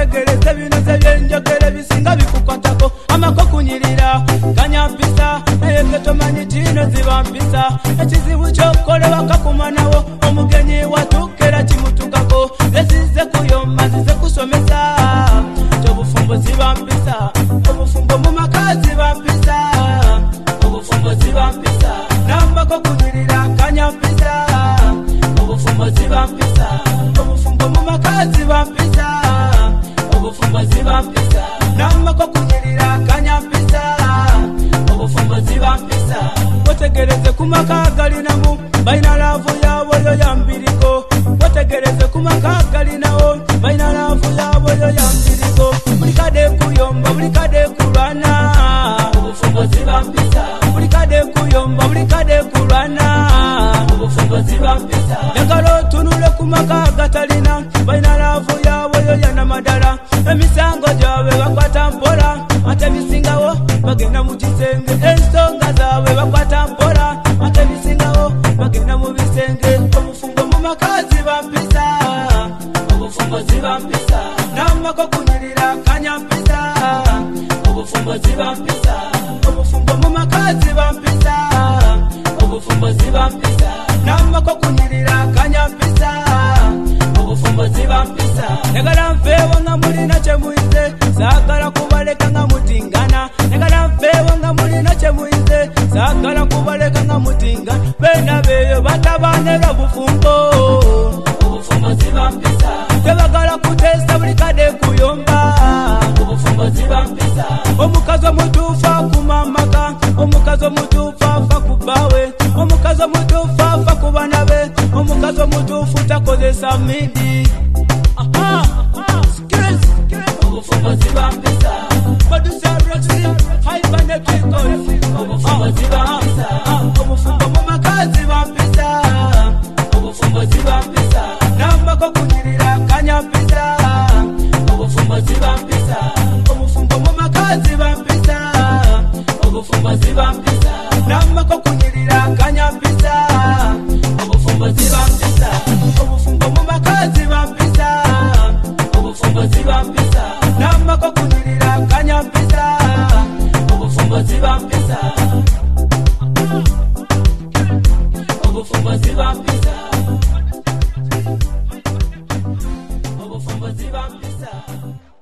wetegereze bino zebyenjogere bisinga bikukwatako amako kunyirira kanyampisa naye ffe tomanyi kino zibampisa ekizibu kyokole wakakumanawo omugenyi watukera kimutukako ezize kuyomba zize kusomesa obufumbo zibampisa obufumbo mu maka zibampisa obufumbo zibampisa nambako kunyirira kanyampisa obufumbo zibampisa obufumbo mu maka zibampisa obufumbo zibampisa nambako kunyirira kanyampisa obufumbo zibampisa wetegereze ku maka galinamu balina laavu yaabo yo yambiriko wetegereze ku maka galinawo balina laavu yaabo yo yambiriko buli kadde kuyomba buli kadde kulwana obufumbo zibampisa buli kadde kuyomba buli kadde kulwana obufumbo zibampisa njagala otunule ku maka gatalina balina laavu yaabo yo yanamadala emisango gyabwe bakwata mpola ate bisingawo bagenda mu kisenge ensonga zaabwe bakwata mpola ate bisingawo bagenda mu bisenge obufumbo mu maka zibampisa obufumbo zibampisa namako kunyirira kanyampisa obufumbo zibampisa obufumbo mu maka zibampisa obufumbo zibampisa namako kunyirira kanyampisa obufumbo zibampisa negala nfeewo nga mulina kyemuyize saagala kubaleka nga mutingana negala nfeewo nga mulina kyemuyize saagala kubaleka nga mutingana bena beeyo batabanera bufumbo obufumbo zibampisa tebagala kuteesa buli kadde kuyomba obufumbo zibampisa omukazi omutuufu akuma amaka omukazi omutuufu afa ku bbaawe omukazi omutuufu afa ku bana be omukazi omutuufu takozesa midi obufumbo zibampisa obufumbo zibampisa obufumbo mu maka zibampisa obufumbo zibampisa nambako kunyirira kanyampisa obufumbo zibampisa obufumbo mu maka zibampisa obufumbo zibampisa nambako kunyirira kanyampisa obufumbo zibampisa obufumbo mu maka zibampisa obufumbo zibampisa nambako kunyirira kanyampisa obufumbo zibampisa obufumbo zibampisa obufumbo zibampisa